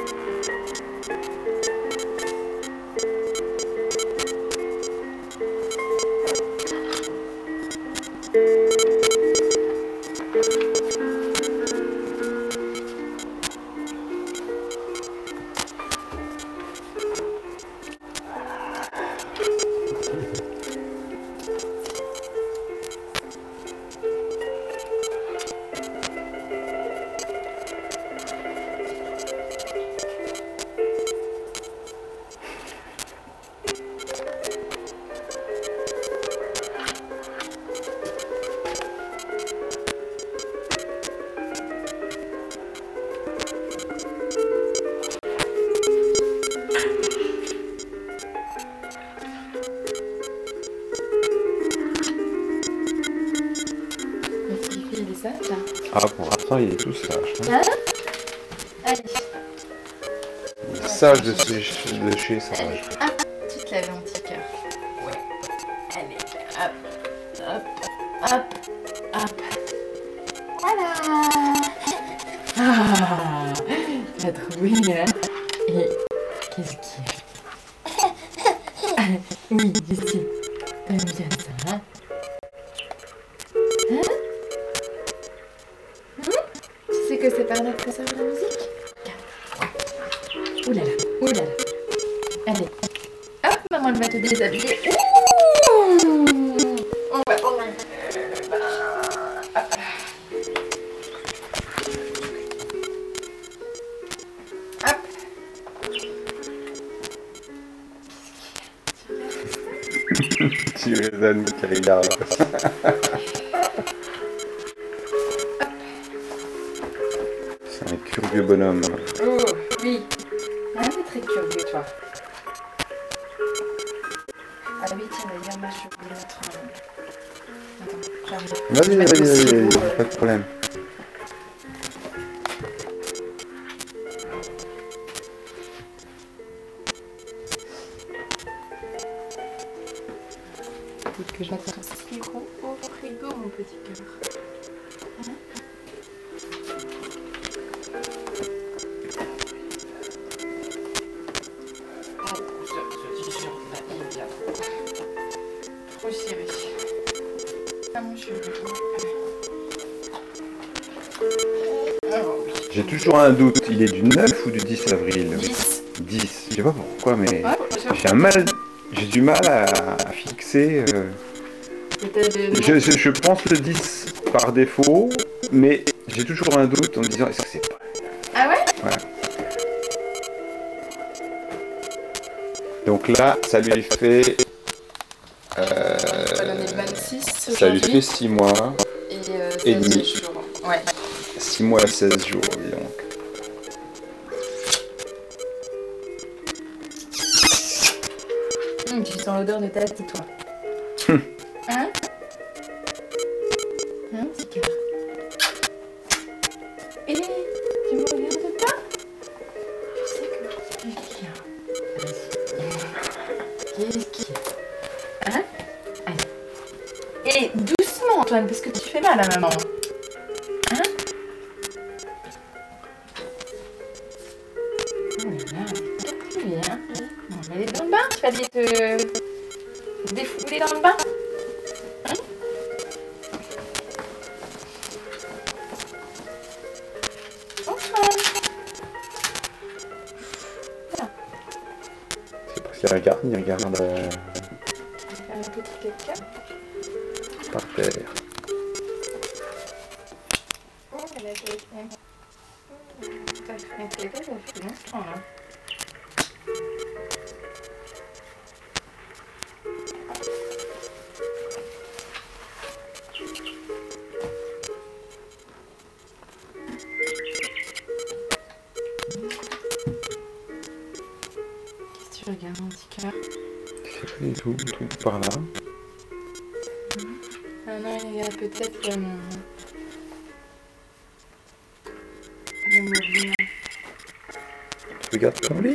Ah, pour l'instant, il est tout sage. Hein? Allez. Il est sage de chez sage. Ah, tu te lèves un petit cœur. Ouais. Allez, hop, hop, hop, hop. Voilà. Ah, t'as trouvé, hein? Et qu'est-ce qu'il y a? Oui, je sais. T'aimes bien ça, hein? Tu sais que c'est par là que ça sert la musique? Ouh là là, ouh là là. Allez. Hop, maman elle va te déshabiller. Ouh, on va prendre le bain. Hop. Hop. Tu raisonnes, Karina. C'est un curieux bonhomme. Oh, oui. Ah, c'est très curieux, toi. Ah oui, tiens, d'ailleurs, moi, je voulais mettre... Attends, j'arrive. Vas-y, pas de problème. Écoute que je mette ton sirop au frigo, mon petit cœur. Ce t-shirt là, il est bien trop serré. Ah mon cheveu. Oh, oui. J'ai toujours un doute, il est du 9 ou du 10 avril? 10. 10, je sais pas pourquoi, mais Ouais, j'ai du mal à fixer. Je pense le 10 par défaut, mais j'ai toujours un doute en me disant, est-ce que c'est pas... Ah ouais? Voilà. Donc là, ça lui fait... On va donner le 26 ça lui fait 6 mois et et demi. jours. Ouais. 6 mois et 16 jours, dis donc. Tu sens l'odeur de ta tête, toi. Hein? Hein, petit cœur? Et tu me regardes pas? Je sais que... Qu'est-ce qu'il y a? Vas-y. Qu'est-ce qu'il y a? Hein? Allez. Et doucement, Antoine, parce que tu fais mal à maman. Hein? Oh là là, c'est bien. On va aller dans le bain. Tu vas aller te défouler dans le bain? Hein? Antoine. Voilà. C'est parce qu'il regarde, il regarde Faire un petit caca. par terre. Oh, elle a fait... T'as fait un caca, ça fait longtemps, là. Qu'est-ce que tu regardes, mon petit cœur? Je sais pas du tout, un truc par là. Ah non, il y a peut-être mon mobile. Tu regardes ton lit?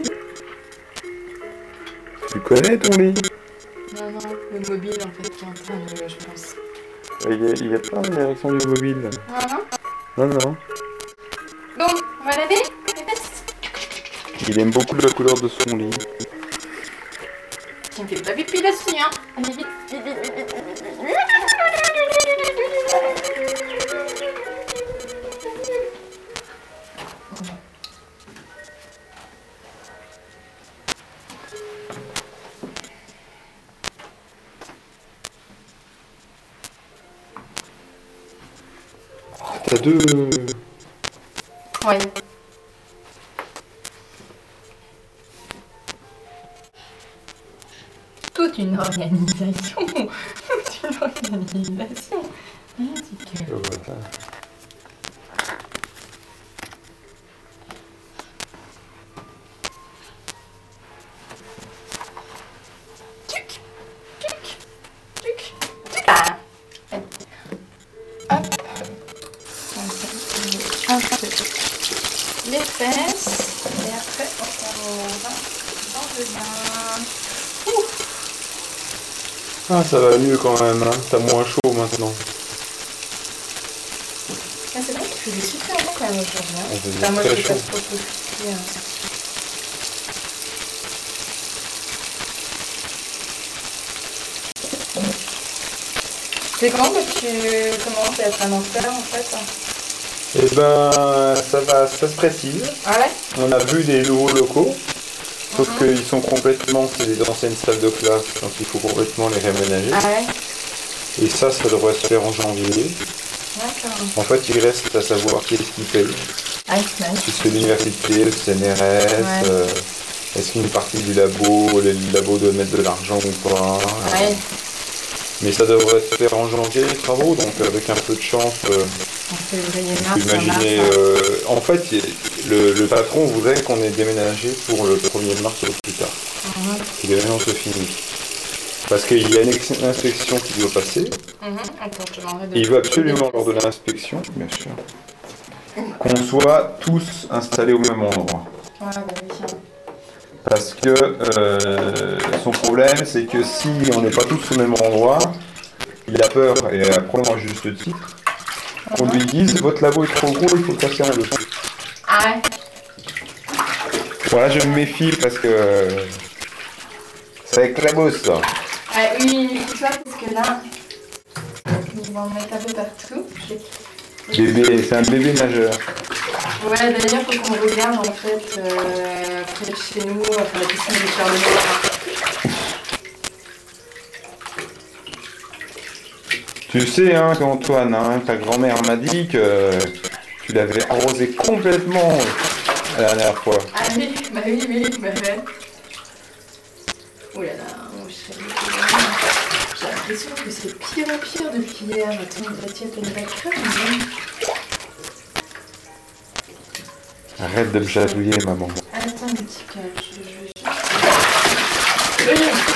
Tu connais ton lit? Non, non, le mobile en fait qui est en train de, je pense. Il y a pas une direction du mobile. Non, non. Non, non. Bon, on va laver les fesses. Il aime beaucoup la couleur de son lit. Tu me fais pas pipi là-dessus, hein. Allez, vite, vite, vite, vite, vite, vite. T'as deux... Ouais. Toute une organisation. Toute une organisation. Ridicule. Voilà. Tuc, tuc, tuc, tuc. Ah. Hop. Un peu les fesses. Et après, on va dans le bain. Ah, ça va mieux quand même, hein. T'as moins chaud maintenant. Ah, c'est vrai qu'il faisait super bon quand même aujourd'hui. Hein. On faisait Enfin, moi, très je chaud. passe trop de C'est quand que tu commences à être un enfer en fait? Eh ben, ça se précise. Ah ouais? On a vu des nouveaux locaux, sauf qu'ils sont complètement, c'est des anciennes salles de classe, donc il faut complètement les réaménager. Ah ouais? Et ça devrait se faire en janvier. D'accord. En fait, il reste à savoir qui est-ce qui paye. Ah, c'est nice. Puisque l'université, le CNRS, Ouais. est-ce qu'une partie du labo, les labos doivent mettre de l'argent ou pas. Ouais. Mais ça devrait se faire en janvier les travaux, donc avec un peu de chance. En février, mars, Imaginez, en fait, le patron voudrait qu'on ait déménagé pour le 1er mars au plus tard. Que l'événement se finisse. Parce qu'il y a une inspection qui doit passer. Attends, je demanderai de... Et il veut absolument, lors de l'inspection, bien sûr, qu'on soit tous installés au même endroit. Ouais, bah oui. Parce que son problème, c'est que si on n'est pas tous au même endroit, il a peur, et probablement à juste titre, qu'on lui dise votre labo est trop gros, il faut le casser en deux. Ah ouais? Voilà, je me méfie parce que ça éclabousse ça. Oui, tout ça parce que là, ils vont en mettre un peu partout. Bébé, c'est un bébé nageur. Ouais, d'ailleurs, faut qu'on regarde en fait près de chez nous, la piscine du Charles. Tu sais, hein, Antoine, hein, ta grand-mère m'a dit que tu l'avais arrosé complètement la dernière fois. Ah oui, bah ouais. Oh là là, mon chéri. J'ai l'impression que c'est pire en pire depuis hier. Attends, Bastien, t'as une belle crème, Arrête de me chatouiller, maman. Attends, un petit peu, je vais juste...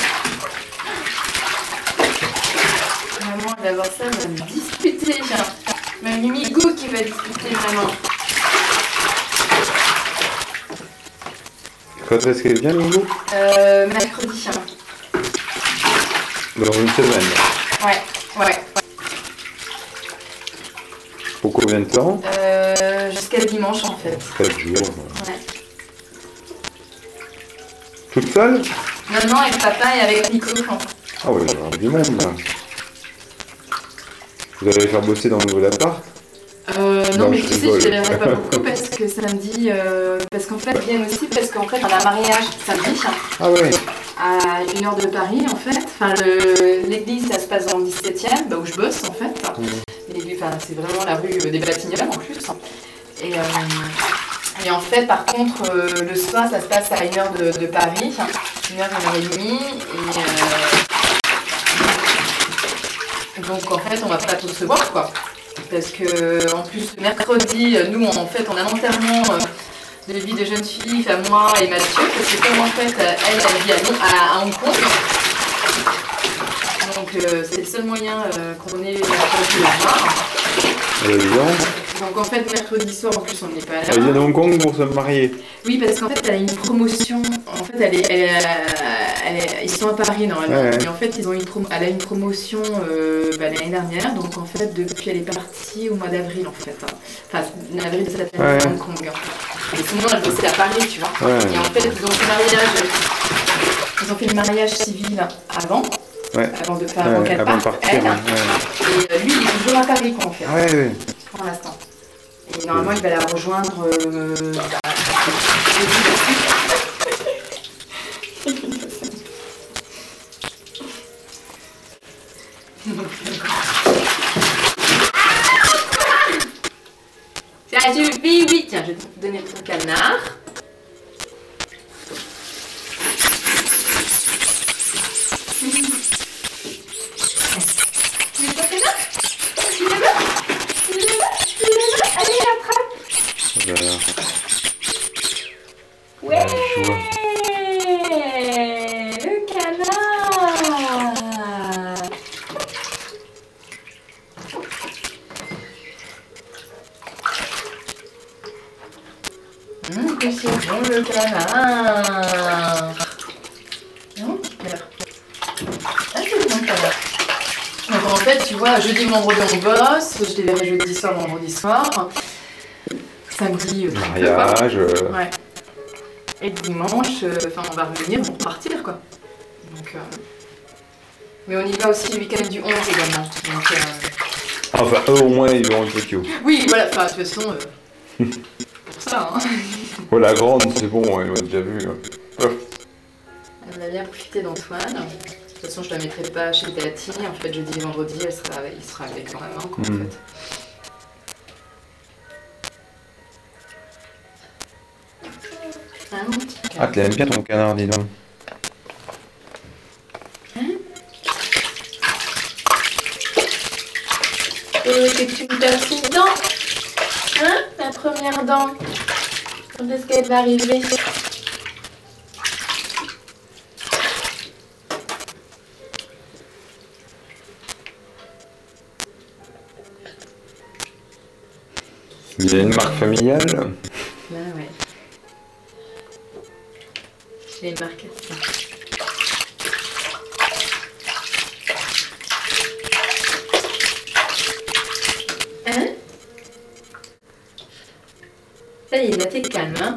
Maman, elle va voir ça, elle va me disputer. Même Mimigou qui va disputer, vraiment. Quand est-ce qu'elle vient, Loulou? Mercredi. Dans une semaine. Ouais. Pour combien de temps? Jusqu'à dimanche en fait. 4 jours. Ouais. Toute seule? Non, avec papa et avec Nico. Ah oui, il va y avoir du monde là. Vous allez les faire bosser dans le nouvel appart? Non, mais je tu sais, rigole. je les verrai pas beaucoup parce que samedi, parce qu'en fait, ils viennent aussi parce qu'en fait, on a un mariage samedi Ah ouais. à 1 heure de Paris en fait. Enfin, l'église, ça se passe dans le 17e, bah, où je bosse en fait. Enfin, c'est vraiment la rue des Batignolles en plus. Et en fait, par contre, le soir, ça se passe à 1 heure de Paris, 1 heure et demie. Et donc, en fait, on va pas tous se voir, quoi. Parce que, en plus, mercredi, nous, en fait, on a l'enterrement de vie de jeune fille, enfin, moi et Mathieu, parce que comme, en fait, elle vit à Hong Kong. Donc, c'est le seul moyen qu'on ait mercredi le soir. Donc en fait mercredi soir en plus on n'est pas là. Elle vient de Hong Kong pour se marier. Oui parce qu'en fait elle a une promotion. En fait ils sont à Paris normalement. Ouais. Mais en fait elle a une promotion l'année dernière. Donc en fait depuis elle est partie au mois d'avril en fait. Enfin avril de cette année à Hong Kong. Et sinon, elle bossait à Paris, tu vois. Ouais. Et en fait, ils ont fait le mariage civil avant. Ouais. Avant de Avant qu'elle de parte, partir. elle. Ouais. Et lui, il est toujours à Paris, quoi, en fait, Ouais, ouais. pour l'instant. Et normalement, il va la rejoindre. Ça suffit, oui. Tiens, je vais te donner ton canard. Tu veux ton canard? Tu le veux? Tu le veux? Tu le veux? Allez, attrape. Voilà. Ouais, joie. le canard. Que c'est bon le canard. Non, alors. Ah, c'est bon le canard. Donc en fait, tu vois, jeudi, vendredi, on bosse. Je les verrai jeudi soir, vendredi soir. Samedi, Mariage. Ouais. Et dimanche, enfin, on va revenir pour partir, quoi. Donc, mais on y va aussi le week-end du 11 également. Donc, Enfin, eux au moins ils vont à Tokyo. oui, voilà, enfin, de toute façon, pour ça, hein. Oh, la grande, c'est bon, ils l'ont déjà vu. Elle a bien profité d'Antoine. De toute façon, je la mettrai pas chez Tati. En fait, jeudi et vendredi, il sera avec ma maman, quoi, en fait. Ah, tu l'aimes bien ton canard, dis donc. C'est que tu me perds une dent. Hein? La première dent. Quand est-ce qu'elle va arriver? Il y a une marque familiale. Là, ouais. J'ai une marque. Hein? Ça y est, là, t'es calme, hein?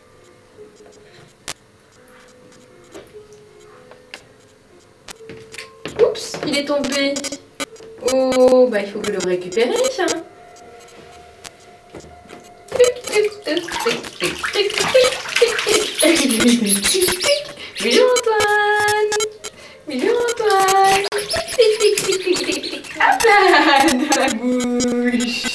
Oups, il est tombé. Oh, bah il faut que le récupérer, tiens. Bisous Antoine. Bisous Antoine. Hop là, dans la bouche.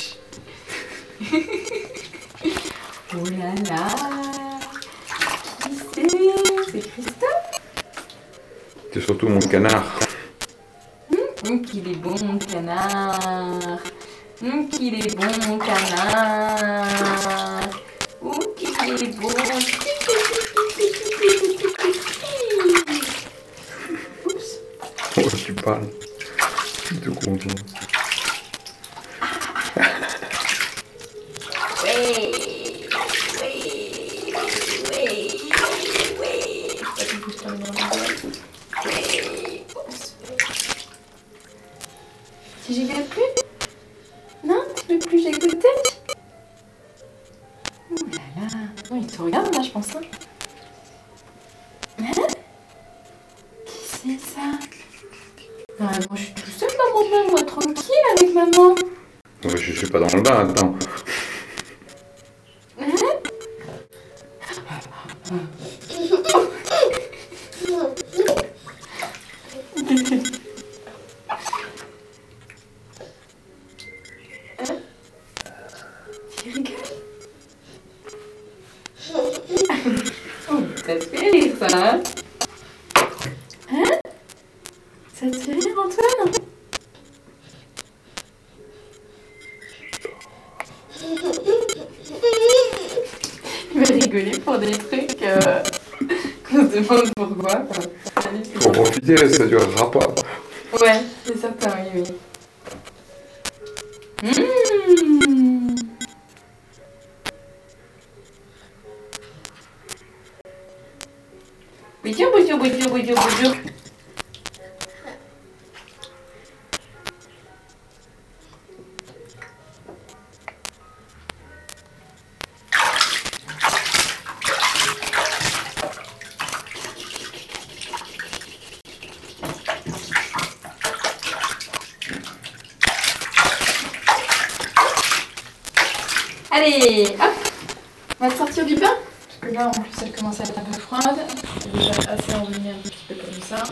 Oh là là. Qui c'est? C'est Christophe? C'est surtout mon canard. Qu'il est bon mon canard. Qu'il est bon mon canard. Qu'il est bon. Oups. Oh, tu parles. Je suis tout content. Si j'y vais plus? Non, tu veux plus j'écouter? Oh là là. Non, il te regarde là, je pense. Hein? Qui c'est ça? Moi, je suis tout seule dans mon bain, moi, tranquille avec maman. Ouais, je suis pas dans le bain, attends. Tu rigoles? Oh, ça te fait rire, ça, hein? Hein? Ça te fait rire, Antoine? Il va rigoler pour des trucs qu'on se demande pourquoi, quoi. Faut profiter, ça durera pas. Ouais, c'est certain, oui, oui. Bonjour, bonjour, bonjour, bonjour, bonjour. Allez, hop. On va te sortir du bain. Parce que là, en plus, elle commence à être un peu froide. Elle est déjà assez envenimée un petit peu comme ça.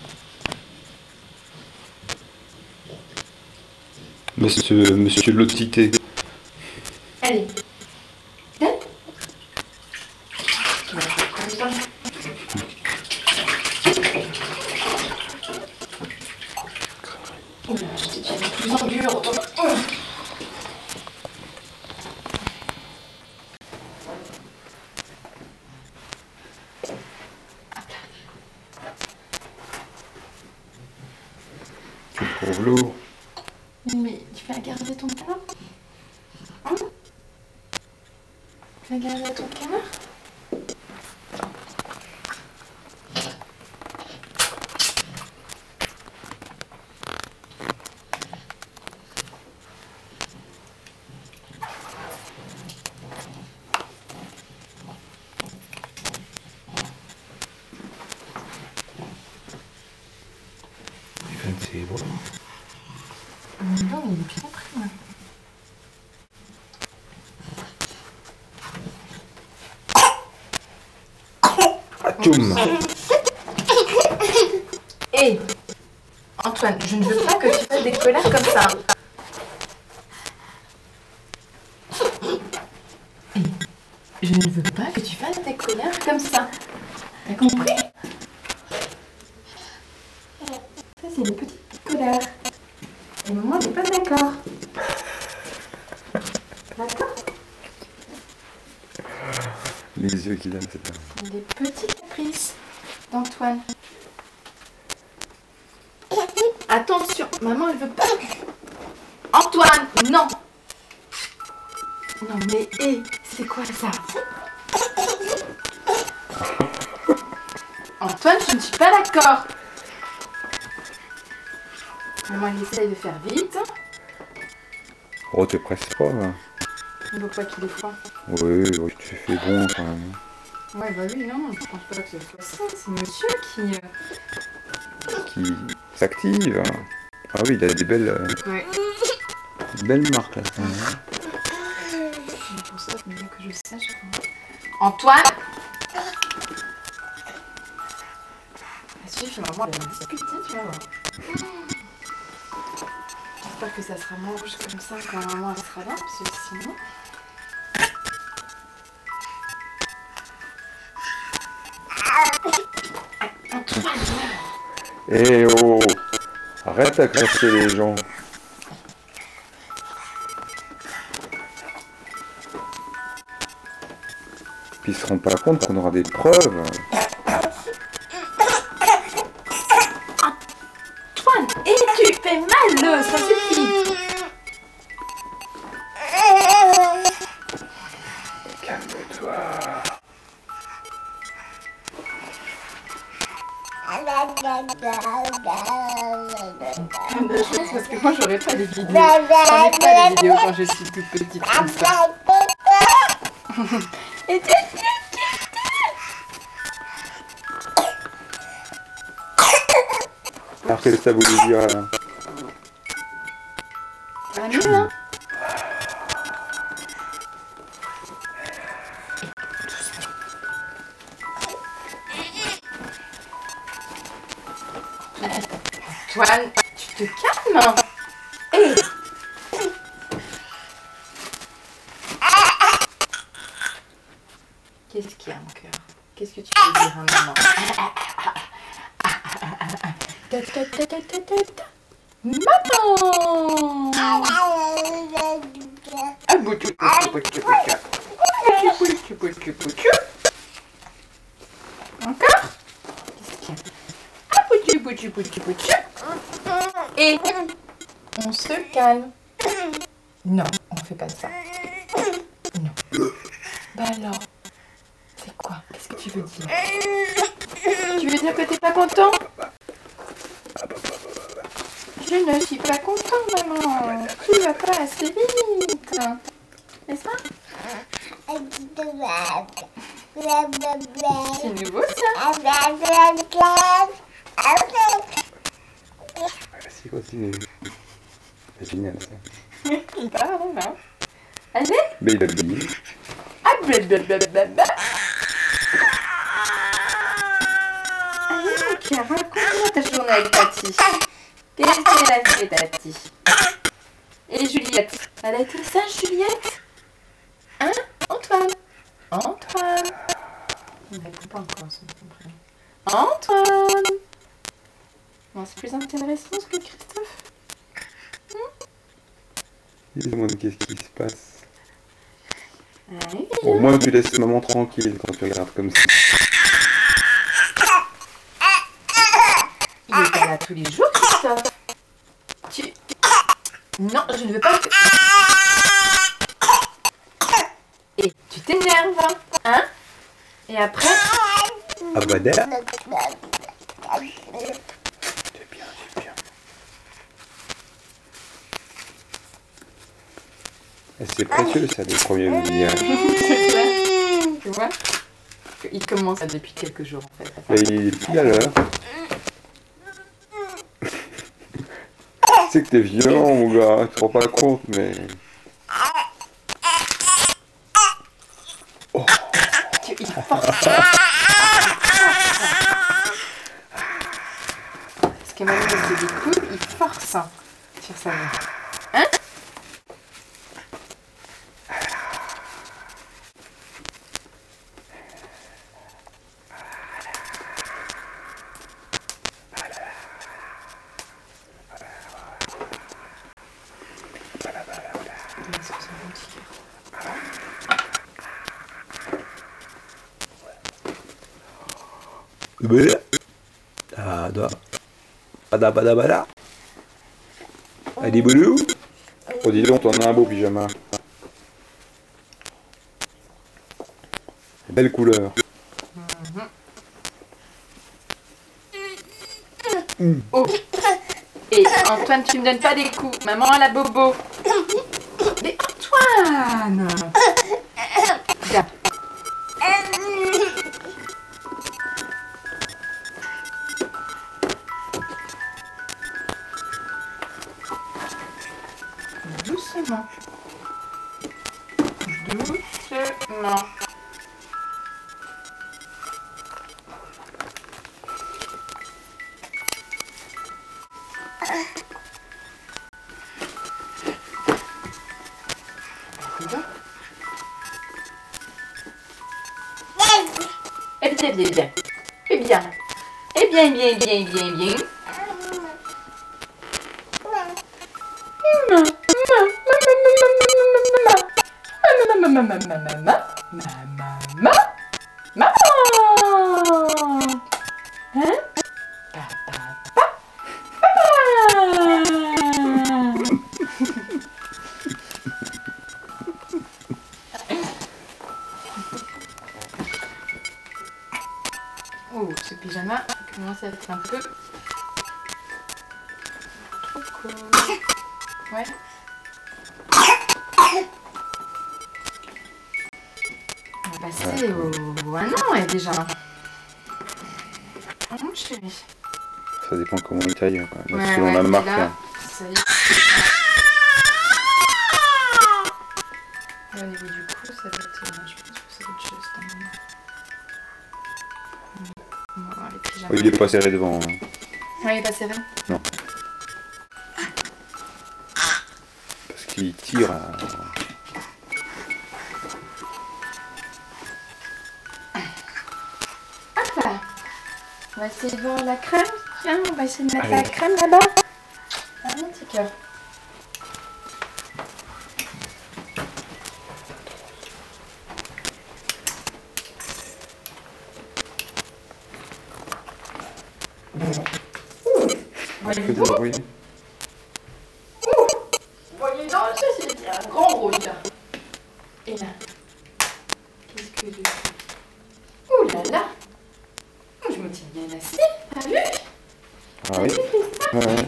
Monsieur Lotité. Allez. Viens. Tu vas faire comme ça. Oula, je t'ai déjà mis plus en dur. Tu trouves lourd. Mais tu vas garder ton canard? Hein? Tu vas garder ton canard? C'est bon. Non, il est bien pris, ouais. Atchoum. Hé Antoine, je ne veux pas que tu fasses des colères comme ça. Hé, je ne veux pas que tu fasses des colères comme ça. T'as compris? Ça, c'est des petites colères. Et maman n'est pas d'accord. D'accord? Les yeux qu'il a, c'est pas... Des petites caprices d'Antoine. Attention, maman elle veut pas. Antoine, non. Non mais hé, c'est quoi ça? Antoine, je ne suis pas d'accord. Maman elle essaye de faire vite. Oh, te presse pas, hein. Il ne veut pas qu'il est froid. Oui, oui, tu fais bon quand même. Ouais bah oui, non, je pense pas que ce soit ça. C'est monsieur qui... Qui s'active. Ah oui, il a des Ouais. belles marques là. C'est pour ça qu'il faut que je sache. Antoine! Ça suffit, maman elle va discuter, tu vas voir. J'espère que ça sera moins rouge comme ça quand maman elle sera là, parce que sinon... Antoine! Eh oh! Arrête d'agresser les gens. Puis ils se rendent pas compte qu'on aura des preuves. Antoine! Et tu fais mal, ça suffit! Calme-toi. Parce que moi j'aurais pas les vidéos. J'en ai pas les vidéos quand je suis toute petite comme ça. Et tu... Alors qu'est-ce que ça voulait dire là? Ah non. Antoine, tu te calmes. Hey. Qu'est-ce qu'il y a mon cœur? Qu'est-ce que tu peux dire à maman? Maman! Ah, boutou, boutou, boutou, boutou, boutou, boutou. Encore? Qu'est-ce qu'il y a? Ah, boutou, boutou, boutou, boutou. Et on se calme. Non, on fait pas ça. Non. Bah alors, c'est quoi? Qu'est-ce que tu veux dire? Tu veux dire que t'es pas content? Je ne suis pas content, maman. Tu vas pas assez vite. N'est-ce pas? C'est nouveau ça. Vas-y, continue. C'est génial ça. Il parle, là. Allez. Mais il a oublié. Ah, blablabla. Allez, mon cœur, raconte-moi ta journée avec Tati. Qu'est-ce qu'elle a fait, Tati? Et Juliette? Elle a été sage, Juliette? Hein, Antoine? Antoine? On ne répond pas encore son prénom. Antoine? Non, c'est plus intéressant que Christophe. Il se demande qu'est-ce qui se passe. Allez, Au moins tu laisses maman tranquille quand tu regardes comme ça. il est pas là tous les jours, Christophe. Tu... Non, je ne veux pas que... Et tu t'énerves, hein? Et après... Ah bah d'ailleurs. C'est bien, c'est bien. Et c'est précieux ça, les premiers visages. C'est clair. Tu vois? Il commence depuis quelques jours, en fait. Et il est pile à l'heure. Tu sais que t'es violent, mon gars, tu te rends pas compte, mais... Oh. Il force. Parce que maintenant qu'il te découvre, il force sur sa main. Hein? Badabadabada. Allez, boulou. Oh, dis donc, t'en as un beau pyjama. Belle couleur. Oh. Et Antoine, tu me donnes pas des coups. Maman a la bobo. Mais Antoine! Viens. Doucement. Doucement. Eh bien, bien, bien. Eh bien. Eh bien, bien, bien, bien, bien. Oh, ce pyjama commence à être un peu trop cool. Ouais. On va passer au 1 an, et déjà. Oh, chérie. Ça dépend comment il taille, quoi. Là, Ouais, selon ouais, la mais marque. là, Hein. ça y est. Et au niveau du cou, ça va être... je pense que c'est autre chose, quand même. On va voir les pyjamas. Oh, il est pas serré devant. Hein. Ah, il est pas serré? Non. Parce qu'il tire à... Hop là. On va essayer de voir la crème. Tiens, on va essayer de mettre la crème là-bas. Ah, un petit cœur. Que de bruit. Voyez donc, ça c'est un grand rôle là. Et là, qu'est-ce que je... Ouh là là. Je me tiens bien assis, t'as vu? Ah oui. Ouais.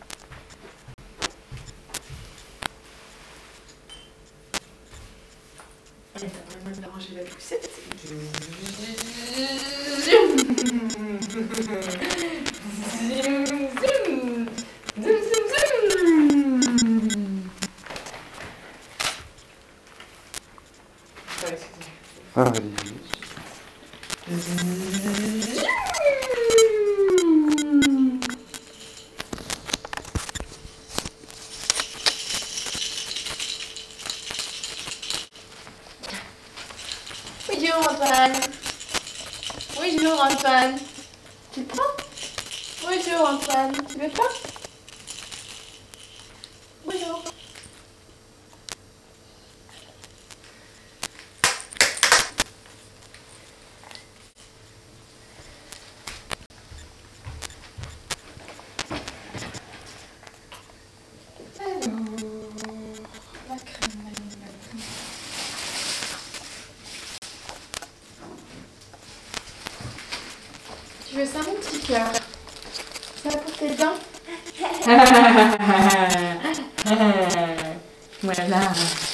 Elle va vraiment me ranger la poussette. Bonjour Antoine. Bonjour Antoine. Tu le prends? Bonjour Antoine. Tu veux pas? Bonjour. La crème, la crème. Tu veux ça, mon petit cœur? Ça va pour tes dents? Voilà.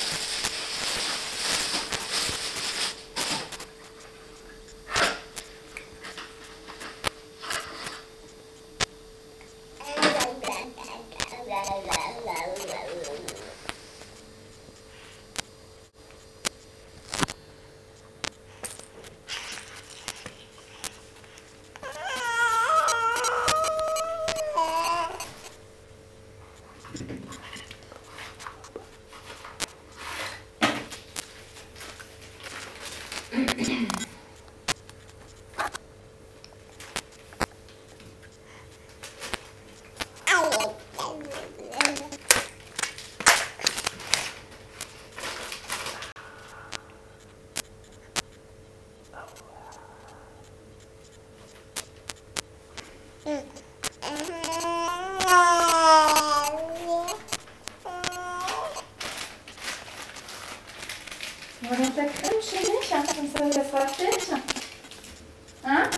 Voilà ta crème, chérie, comme ça sera fait. Hein?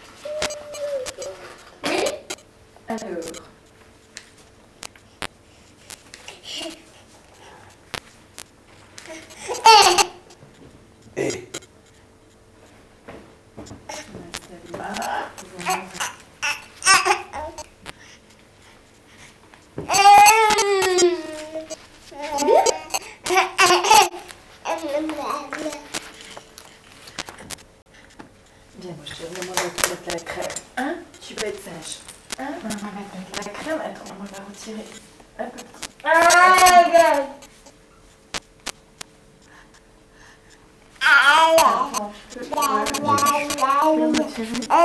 Oui? Alors. Viens, moi je te demande de mettre la crème. Hein? Tu vas être sage. Hein? On va mettre la crème. Attends, on va retirer. Hop. Attends, je peux le retirer.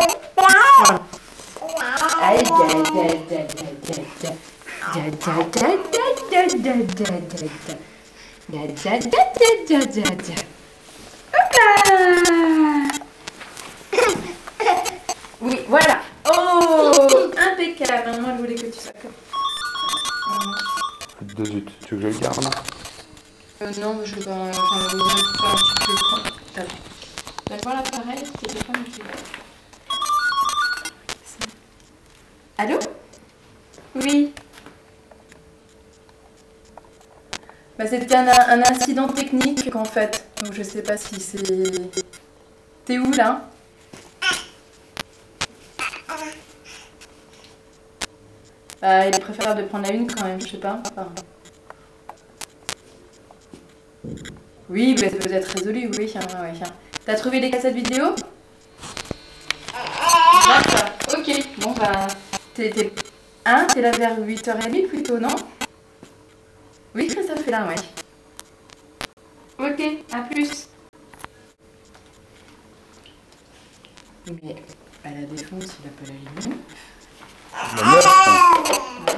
Oui, voilà. Oh, impeccable. Maman, elle voulait que tu sois comme. De zut, tu veux que je le garde? Non, mais je vais pas. Enfin, je vais faire un petit peu de temps. Tu vas voir l'appareil, le téléphone qui va. Allô? Oui. Bah, c'était un incident technique en fait. Donc je sais pas si c'est. T'es où là? Bah, il est préférable de prendre la une quand même, je sais pas. Enfin... Oui, bah, ça peut être résolu, oui. Ouais. T'as trouvé les cassettes vidéo? D'accord, ok. Bon bah, t'es là vers 8h30 plutôt, non? Oui, Christophe est là, ouais. Ok, à plus. Mais à la défense, il a pas la ligne. La 9.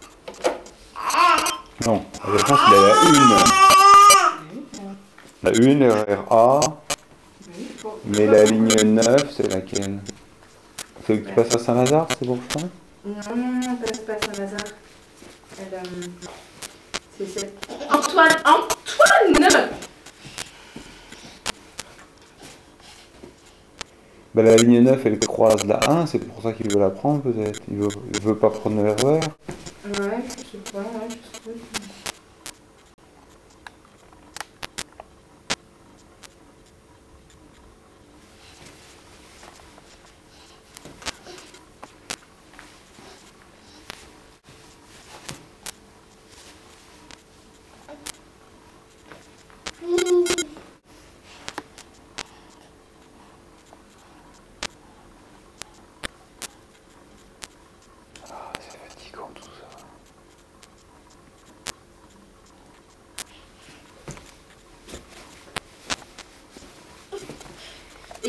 Non, à la défense, il a la 1. La 1, RRA. Mais la ligne 9, c'est laquelle? C'est qui passe à Saint-Lazare, c'est pour ça? Non, passe pas à Saint-Lazare. C'est cette... Antoine! Bah, la ligne 9, elle croise la 1, c'est pour ça qu'il veut la prendre peut-être. Il veut pas prendre le RER. Ouais, je sais pas, je sais pas.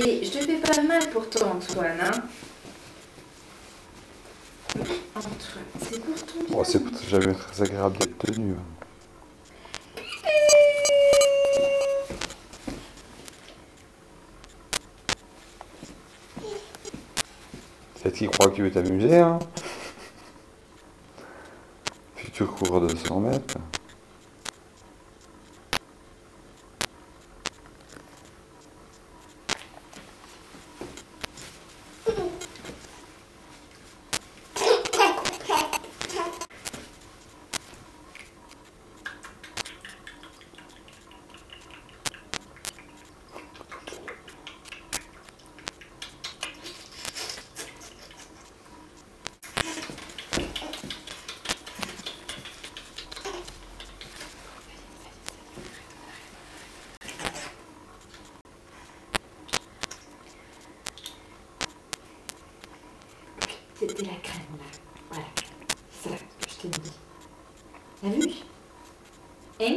Et je te fais pas mal pour toi, Antoine, hein? Antoine, c'est pour ton bien. Bon, c'est jamais très agréable d'être tenu. Peut-être qu'il croit que tu veux t'amuser, hein. Futur coureur de 100 mètres. C'était la crème, là. Voilà. C'est ça que je t'ai dit. T'as vu? Hein?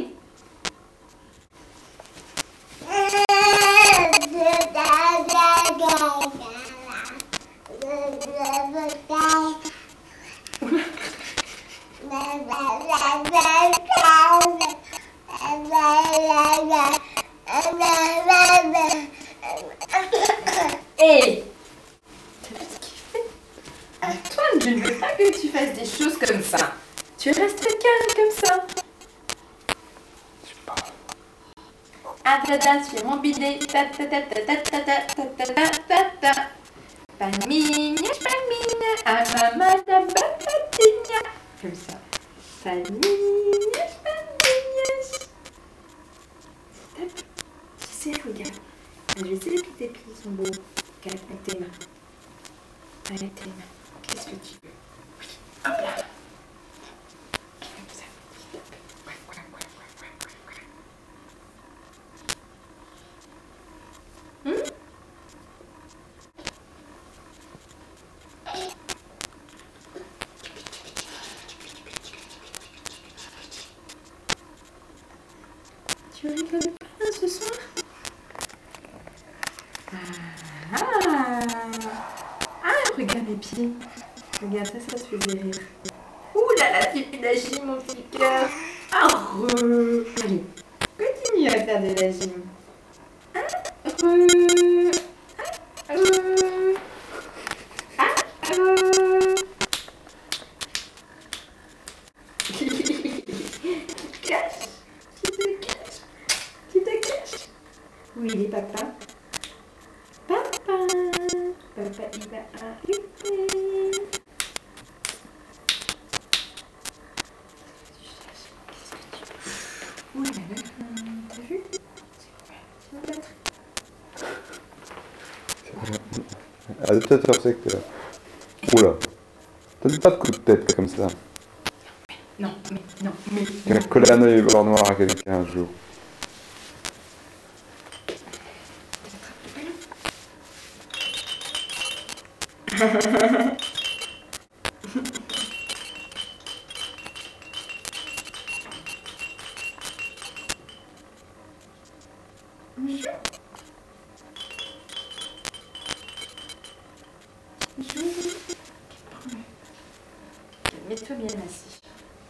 Hé! T'as vu ce qu'il fait? Antoine, je ne veux pas que tu fasses des choses comme ça. Tu restes calme comme ça. Ah tata, sur mon bidet. Ta ta ta ta ta ta ta ta ta ta ta. Palmigne, ah maman, la batatigna. Comme ça. Palmigne, Stop. Tu sais, regarde. Je vais essayer que tes pieds sont beaux. Regarde avec tes mains. Avec tes mains. Qu'est-ce que tu veux? Oui. Hop là. Comme ça. Stop. Tu rigoles pas ce soir? Regarde mes pieds. Regarde ça, ça te fait rire. Ouh là là, tu fais de la gym, mon petit cœur. Allez, continue à faire de la gym. Tu te caches. Où il est, papa? Papa, il va arriver. Ouh là là, t'as vu? C'est une batterie. À détecteur secteur. Oula. Donne pas de coup de tête comme ça. Non, mais. Tu as collé un œil blanc noir à quelqu'un un jour. Mets-toi bien assis.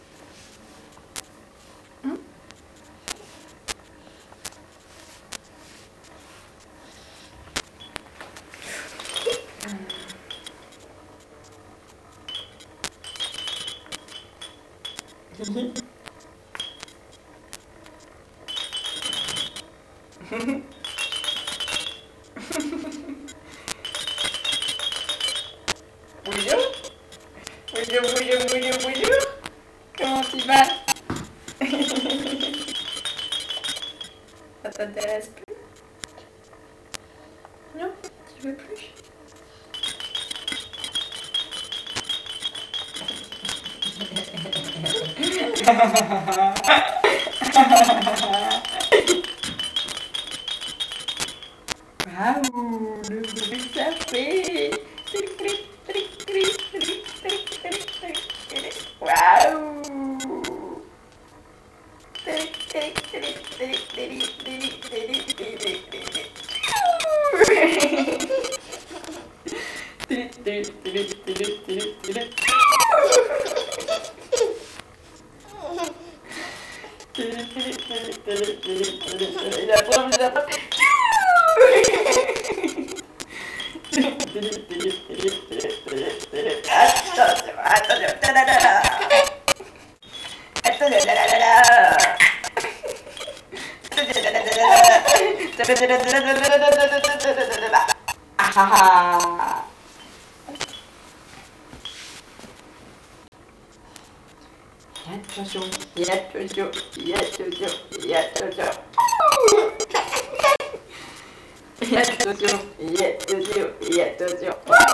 Bonjour. Comment tu vas? Ça t'intéresse plus? Non? Tu veux plus? Waouh, le bruit que ça fait! Waouh! Il attrape, il attrape. Attention, attention, attention, attention. Attention, attention, attention.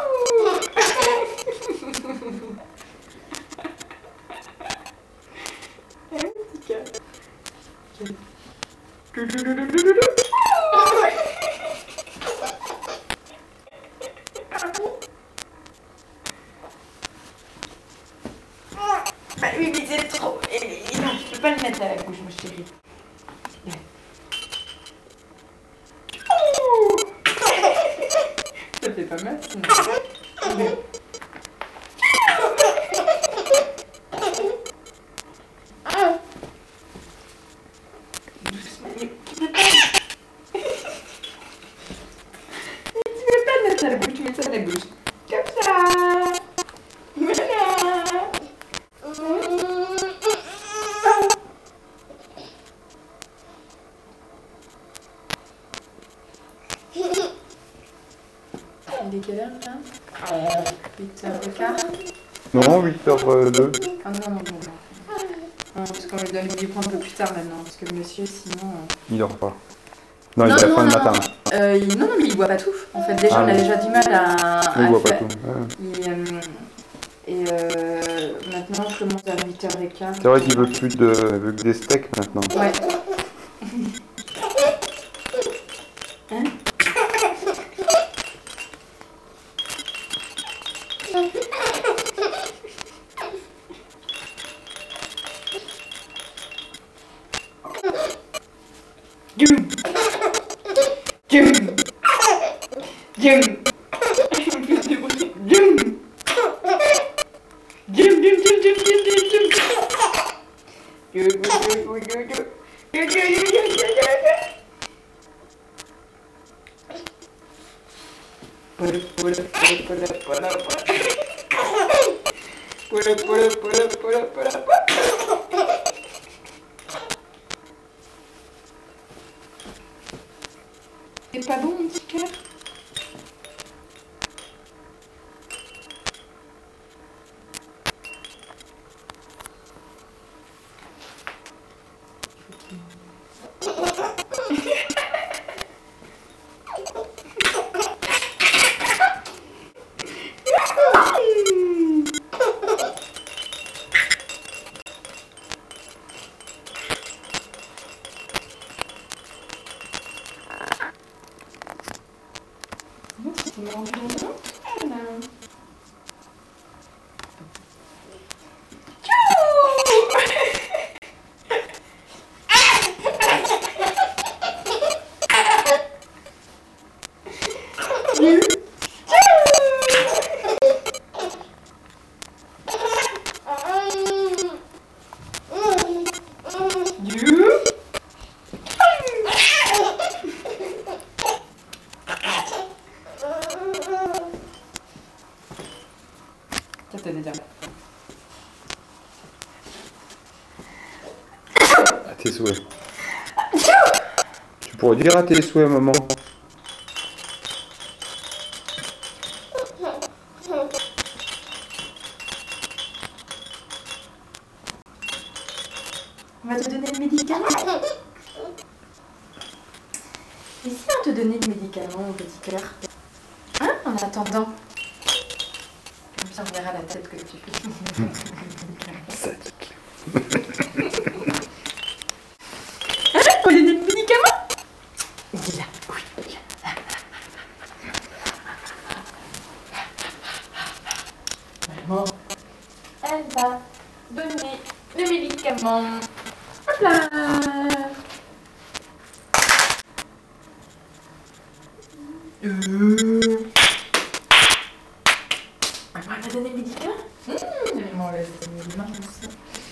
Bah oui, mais c'est trop. Non, je peux pas le mettre à la bouche, mon chéri. Ça fait pas mal, sinon. Doucement, mais tu peux pas. Tu peux pas le mettre à la bouche, tu mets ça à la bouche. Comme ça. Voilà. Il est quelle heure là 8h15. Non, 8h02. Ah non, non, non, non. Non, parce qu'on lui prend un peu plus tard maintenant, parce que le monsieur sinon... Il dort pas. Non, il va prendre le matin. Non, non, mais il boit pas tout. En fait, déjà, on a déjà du mal à... Il boit pas tout. Maintenant, je commence à 8h15. C'est vrai qu'il veut plus de... il veut que des steaks maintenant. Ouais. Hein? Jum! Jum! Jum! Jum! C'est pas bon, mon petit cœur? À tes souhaits. Tu pourrais dire à tes souhaits, maman. On va te donner le médicament. Et si on te donnait le médicament, mon petit cœur? Hein? En attendant. Comme ça, on verra la tête que tu fais. Sadique. Hein? On va donner le médicament? Il est là. Oui. Maman, elle va donner le médicament. Hop là. on laisse les mains aussi.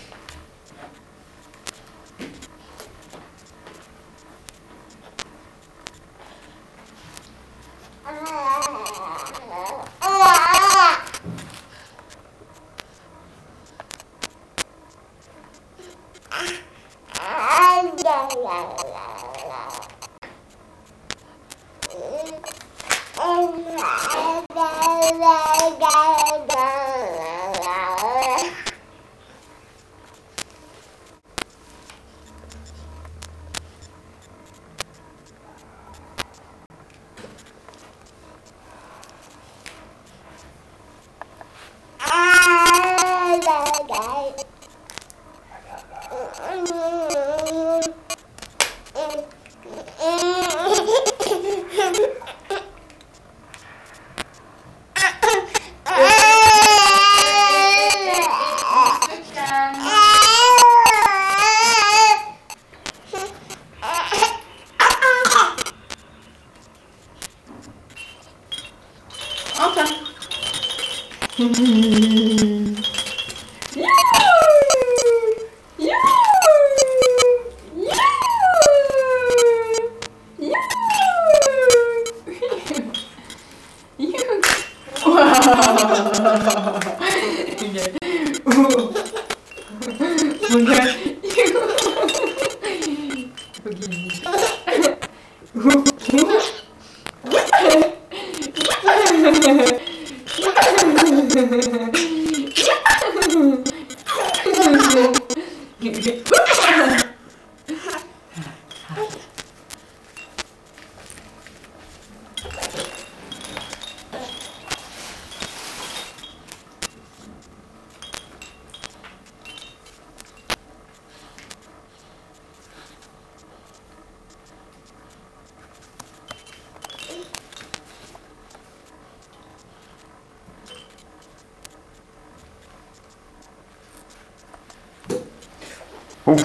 Ouf.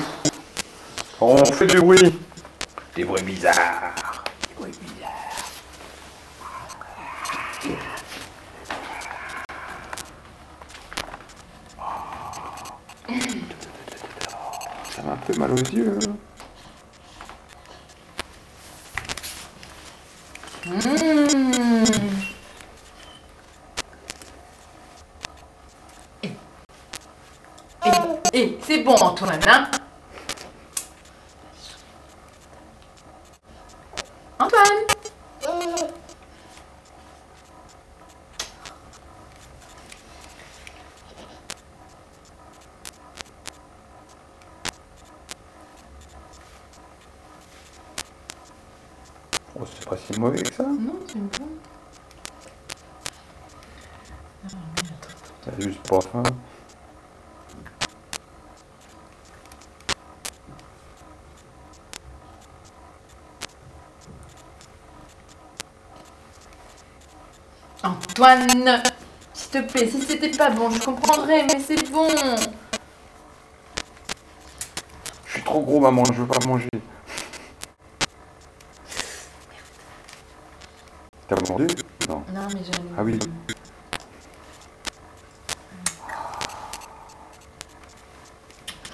On fait du bruit. Des bruits bizarres. Des bruits bizarres. Ça m'a un peu mal aux yeux. Et c'est bon Antoine, hein? Antoine! Oh, c'est pas si mauvais que ça. Non, c'est bon. T'as juste pas faim. Antoine, s'il te plaît, si c'était pas bon, je comprendrais, mais c'est bon. Je suis trop gros, maman, je veux pas manger. T'as mordu? Non. Non, mais j'en ai. Ah oui.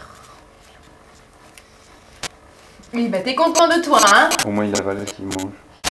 Oui, bah t'es content de toi, hein? Au moins il avale ce qu'il mange.